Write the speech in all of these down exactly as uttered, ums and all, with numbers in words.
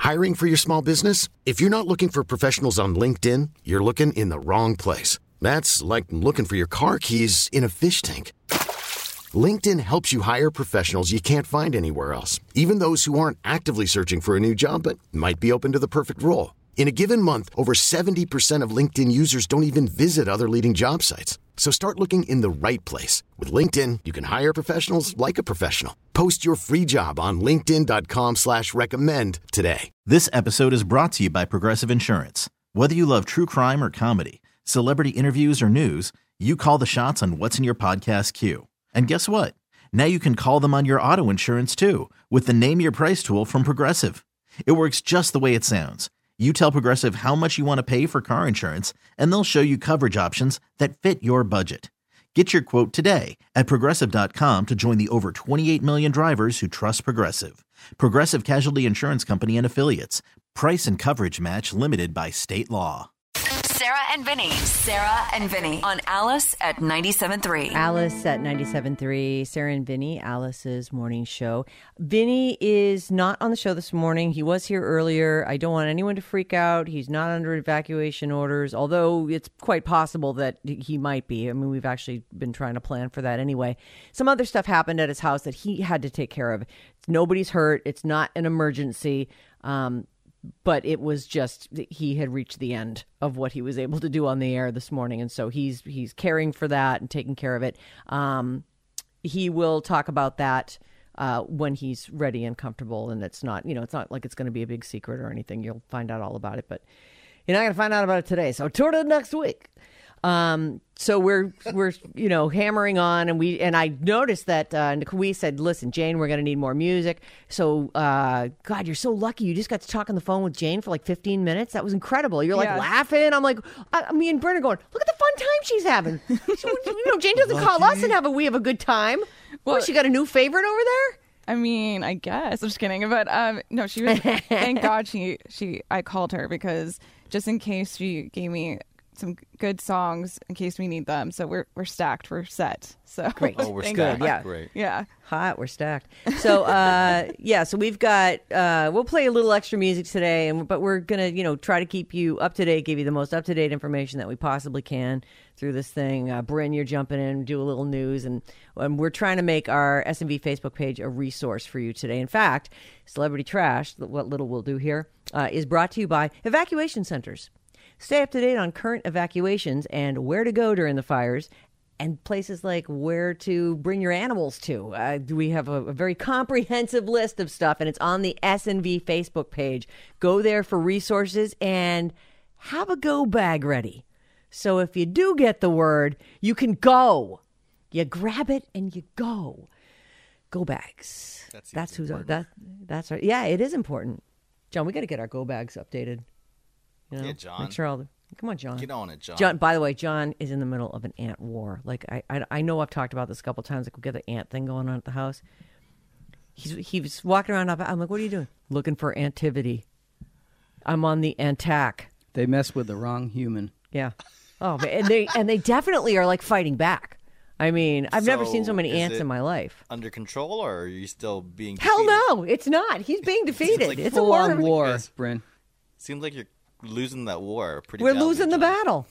Hiring for your small business? If you're not looking for professionals on LinkedIn, you're looking in the wrong place. That's like looking for your car keys in a fish tank. LinkedIn helps you hire professionals you can't find anywhere else, even those who aren't actively searching for a new job but might be open to the perfect role. In a given month, over seventy percent of LinkedIn users don't even visit other leading job sites. So start looking in the right place. With LinkedIn, you can hire professionals like a professional. Post your free job on linkedin dot com slash recommend today. This episode is brought to you by Progressive Insurance. Whether you love true crime or comedy, celebrity interviews or news, you call the shots on what's in your podcast queue. And guess what? Now you can call them on your auto insurance too with the Name Your Price tool from Progressive. It works just the way it sounds. You tell Progressive how much you want to pay for car insurance, and they'll show you coverage options that fit your budget. Get your quote today at Progressive dot com to join the over twenty-eight million drivers who trust Progressive. Progressive Casualty Insurance Company and Affiliates. Price and coverage match limited by state law. Sarah and Vinny. Sarah and Vinny on Alice at ninety-seven point three. Alice at ninety-seven point three. Sarah and Vinny, Alice's morning show. Vinny is not on the show this morning. He was here earlier. I don't want anyone to freak out. He's not under evacuation orders, although it's quite possible that he might be. I mean, we've actually been trying to plan for that anyway. Some other stuff happened at his house that he had to take care of. Nobody's hurt. It's not an emergency. Um, But it was just, he had reached the end of what he was able to do on the air this morning. And so he's he's caring for that and taking care of it. Um, he will talk about that uh, when he's ready and comfortable. And it's not, you know, it's not like it's going to be a big secret or anything. You'll find out all about it. But you're not going to find out about it today. So tune in next week. Um, so we're, we're, you know, hammering on, and we, and I noticed that, uh, we said, listen, Jane, we're going to need more music. So, uh, God, you're so lucky. You just got to talk on the phone with Jane for like fifteen minutes. That was incredible. You're like Yeah. laughing. I'm like, I, me and Brent are going, look at the fun time she's having. So, you know, Jane doesn't call us and have a, we have a good time. Well, what, she got a new favorite over there? I mean, I guess. I'm just kidding. But um, no, she was, thank God she, she, I called her because just in case she gave me some good songs in case we need them. So we're we're stacked. We're set. So great. Oh, we're thank stacked. God. Yeah. Great. Yeah. Hot. We're stacked. So uh, yeah. So we've got. Uh, we'll play a little extra music today, and but we're gonna you know try to keep you up to date, give you the most up to date information that we possibly can through this thing. Uh, Bryn, you're jumping in, do a little news, and, and we're trying to make our S and V Facebook page a resource for you today. In fact, Celebrity Trash, what little we'll do here, uh, is brought to you by Evacuation Centers. Stay up to date on current evacuations and where to go during the fires, and places like where to bring your animals to. Uh, we have a, a very comprehensive list of stuff, and it's on the S and V Facebook page. Go there for resources and have a go bag ready. So if you do get the word, you can go. You grab it and you go. Go bags. That That's who's important. that. That's right. Yeah, it is important. John, we got to get our go bags updated. You know, Yeah, John. Make sure all the, come on, John. Get on it, John. John. By the way, John is in the middle of an ant war. Like I, I, I know I've talked about this a couple times. Like we got the ant thing going on at the house. He's he was walking around. I'm like, what are you doing? Looking for antivity. I'm on the antac. They mess with the wrong human. Yeah. Oh, and they and they definitely are like fighting back. I mean, I've never So, seen so many is ants it in my life. Under control, or are you still being Hell defeated? no, it's not. He's being defeated. like it's a Full war. on war, Yes. Bryn. Seems like you're losing that war pretty We're badly, losing the John. battle.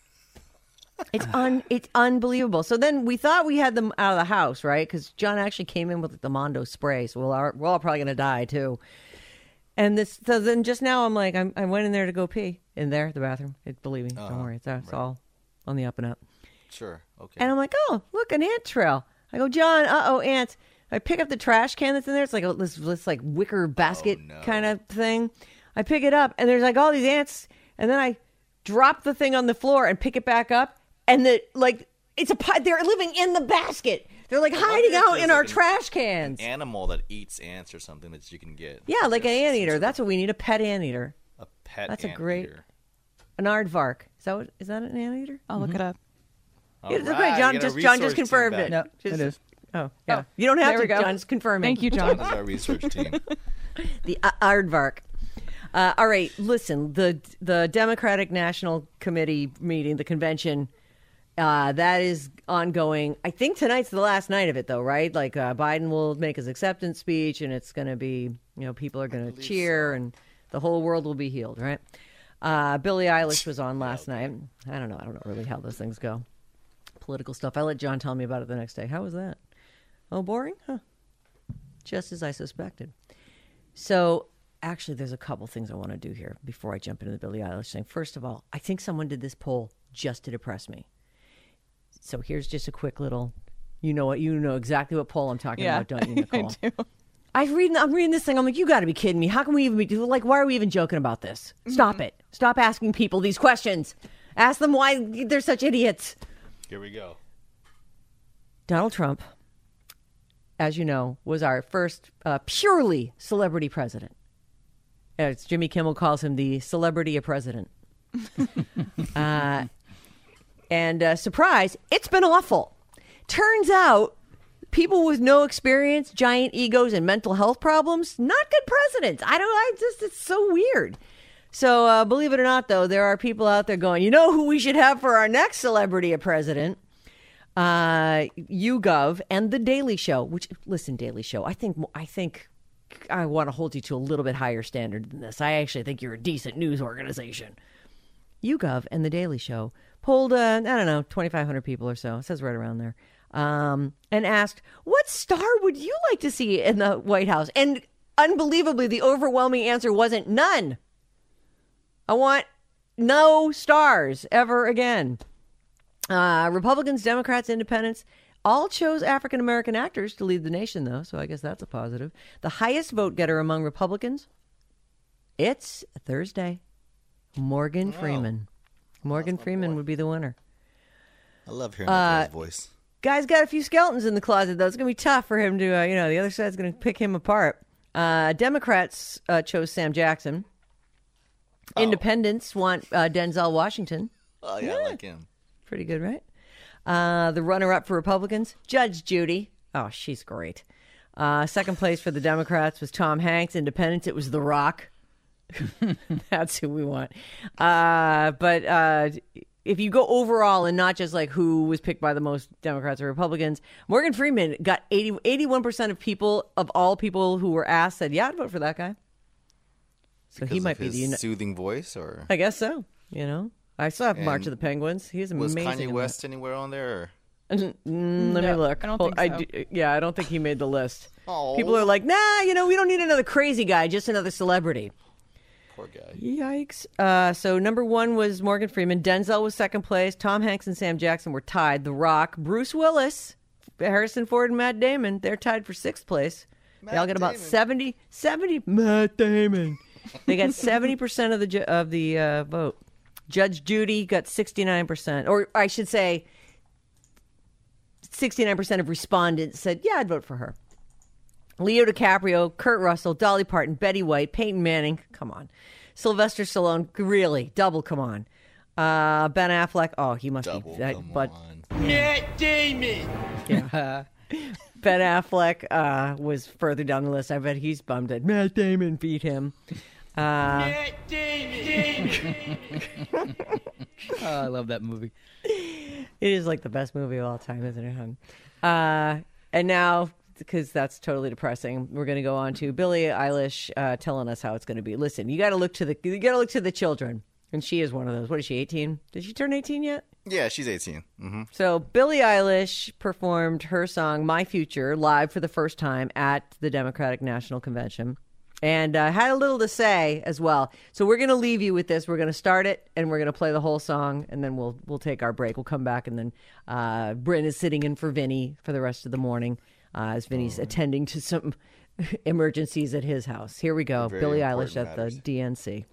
It's un it's unbelievable. So then we thought we had them out of the house, right? Because John actually came in with the Mondo spray, so we'll are, we're all probably gonna die too. And this, so then just now I'm like, I'm, I went in there to go pee in there, the bathroom. It, believe me, Uh-huh. don't worry, it's, it's Right. all on the up and up. Sure. Okay. And I'm like, oh, look, an ant trail. I go, John, uh oh, ants. I pick up the trash can that's in there. It's like a, this, this like wicker basket Oh, no. kind of thing. I pick it up, and there's like all these ants. And then I drop the thing on the floor and pick it back up, and the like it's a pi- they're living in the basket. They're like I wonder hiding if out there's, in like, our an- trash cans. An animal that eats ants or something that you can get. Yeah, like an Just anteater. some That's what we need. A pet anteater. sort of- a pet. That's a ant great- eater. An aardvark. Is that what? Is that an anteater? I'll look it up. All Yeah, that's right, great. John you got a just John research just team confirmed back. it. No, Just- it is. Oh, yeah. Oh, You don't have there to. we go. John's confirming. Thank you, John. That's our research team. The uh, aardvark. Uh, all right, listen. The the Democratic National Committee meeting, the convention, uh, that is ongoing. I think tonight's the last night of it, though, right? Like uh, Biden will make his acceptance speech, and it's going to be, you know, people are going to cheer, so. and The whole world will be healed, right? Uh, Billie Eilish was on last night. I don't know. I don't know really how those things go. Political stuff. I let John tell me about it the next day. How was that? Oh, boring? Huh. Just as I suspected. So, actually, there's a couple things I want to do here before I jump into the Billie Eilish thing. First of all, I think someone did this poll just to depress me. So here's just a quick little, you know what, you know exactly what poll I'm talking Yeah, about, don't you, Nicole? I do. I reading, I'm reading this thing. I'm like, you got to be kidding me. How can we even be, like, why are we even joking about this? Stop it. Stop asking people these questions. Ask them why they're such idiots. Here we go. Donald Trump, as you know, was our first uh, purely celebrity president. As Jimmy Kimmel calls him, the celebrity of president. uh, and uh, surprise, it's been awful. Turns out, people with no experience, giant egos, and mental health problems, not good presidents. I don't, I just, it's so weird. So uh, believe it or not, though, there are people out there going, you know who we should have for our next celebrity of president? Uh, YouGov and The Daily Show, which, listen, Daily Show, I think, I think I want to hold you to a little bit higher standard than this. I actually think you're a decent news organization. YouGov and The Daily Show polled, uh, I don't know, twenty-five hundred people or so. It says right around there. Um, and asked, what star would you like to see in the White House? And unbelievably, the overwhelming answer wasn't none. I want no stars ever again. Uh, Republicans, Democrats, Independents all chose African-American actors to lead the nation, though, so I guess that's a positive. The highest vote getter among Republicans, it's Thursday. Morgan Wow. Freeman. Morgan Freeman boy. would be the winner. I love hearing Uh, that guy's voice. Guy's got a few skeletons in the closet, though. It's going to be tough for him to, uh, you know, the other side's going to pick him apart. Uh, Democrats uh, chose Sam Jackson. Oh. Independents want uh, Denzel Washington. Oh, yeah, I like him. Pretty good, right? Uh, the runner-up for Republicans, Judge Judy. Oh, she's great. Uh, second place for the Democrats was Tom Hanks. Independents, it was The Rock. That's who we want. Uh, but uh, if you go overall and not just like who was picked by the most Democrats or Republicans, Morgan Freeman got eighty, eighty-one percent of people, of all people who were asked, said, yeah, I'd vote for that guy. So Because he of might be his the... uni- soothing voice, or I guess so, you know. I saw March And of the Penguins. He's was amazing. Kanye in West anywhere on there? Or? that. Mm, let me No, look. I don't Hold- think so. do- yeah, I don't think he made the list. Oh. People are like, nah, you know, we don't need another crazy guy, just another celebrity. Poor guy. Yikes. Uh, so number one was Morgan Freeman. Denzel was second place. Tom Hanks and Sam Jackson were tied. The Rock, Bruce Willis, Harrison Ford, and Matt Damon, they're tied for sixth place. they all Matt get about Damon. seventy, seventy, Matt Damon. They got seventy percent of the ju- of the uh, vote. Judge Judy got sixty-nine percent, or I should say sixty-nine percent of respondents said, yeah, I'd vote for her. Leo DiCaprio, Kurt Russell, Dolly Parton, Betty White, Peyton Manning, come on. Sylvester Stallone, really, double, come on. Uh, Ben Affleck, oh, he must Double, be, that, come but on. Matt Damon. yeah. Ben Affleck uh, was further down the list. I bet he's bummed that Matt Damon beat him. Uh, Matt Damon. Oh, I love that movie. It is like the best movie of all time, isn't it, hon? Uh, and now, because that's totally depressing, we're going to go on to Billie Eilish uh, telling us how it's going to be. Listen, you got to look to the you got to look to the children, and she is one of those. What is she? eighteen? Did she turn eighteen yet? Yeah, she's eighteen. Mm-hmm. So Billie Eilish performed her song "My Future" live for the first time at the Democratic National Convention. And uh, had a little to say as well. So we're going to leave you with this. We're going to start it, and we're going to play the whole song, and then we'll we'll take our break. We'll come back, and then uh, Bryn is sitting in for Vinny for the rest of the morning uh, as Vinny's attending to some emergencies at his house. Here we go. Very Billie important Eilish at matters. the D N C.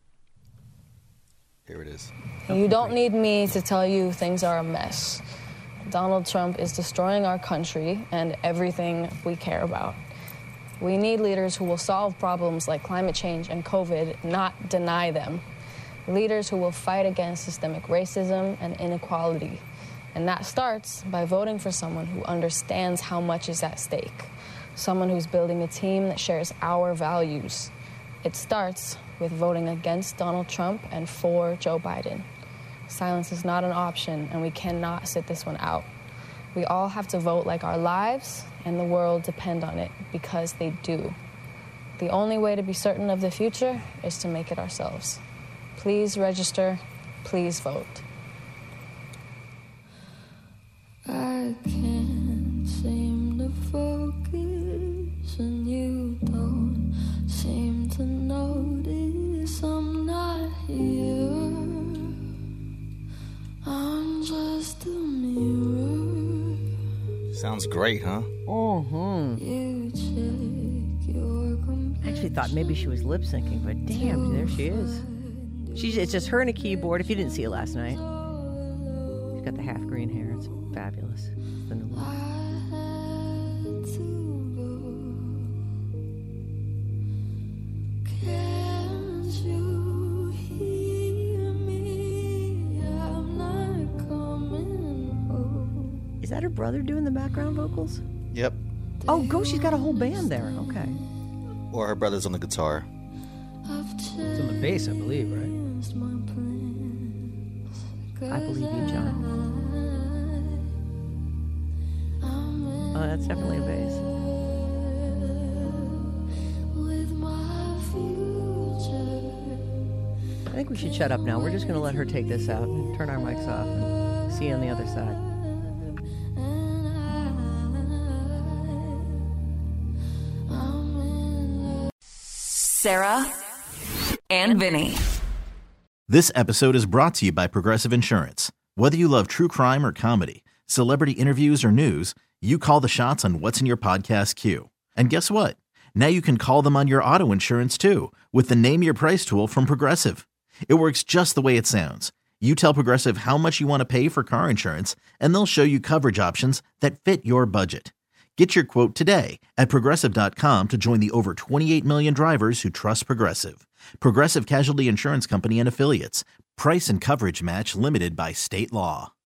Here it is. You don't need me to tell you things are a mess. Donald Trump is destroying our country and everything we care about. We need leaders who will solve problems like climate change and COVID, not deny them. Leaders who will fight against systemic racism and inequality. And that starts by voting for someone who understands how much is at stake. Someone who's building a team that shares our values. It starts with voting against Donald Trump and for Joe Biden. Silence is not an option, and we cannot sit this one out. We all have to vote like our lives and the world depend on it, because they do. The only way to be certain of the future is to make it ourselves. Please register. Please vote. I can't seem to focus, and you don't seem to notice I'm not here. I'm just a mirror. Sounds great, huh? Mm-hmm. You check your I actually thought maybe she was lip syncing, but damn, there she is. She's it's just her and a keyboard. If you didn't see it last night, she's got the half green hair. It's fabulous. It's the new look. Can't you hear me? I'm not coming home. Is that her brother doing the background vocals? Yep. Oh, go! She's got a whole band there. Okay. Or her brother's on the guitar. It's on the bass, I believe, right? I believe you, John. Oh, that's definitely a bass. I think we should shut up now. We're just going to let her take this out and turn our mics off and see you on the other side. Sarah and Vinny. This episode is brought to you by Progressive Insurance. Whether you love true crime or comedy, celebrity interviews or news, you call the shots on what's in your podcast queue. And guess what? Now you can call them on your auto insurance too with the Name Your Price tool from Progressive. It works just the way it sounds. You tell Progressive how much you want to pay for car insurance, and they'll show you coverage options that fit your budget. Get your quote today at Progressive dot com to join the over twenty-eight million drivers who trust Progressive. Progressive Casualty Insurance Company and Affiliates. Price and coverage match limited by state law.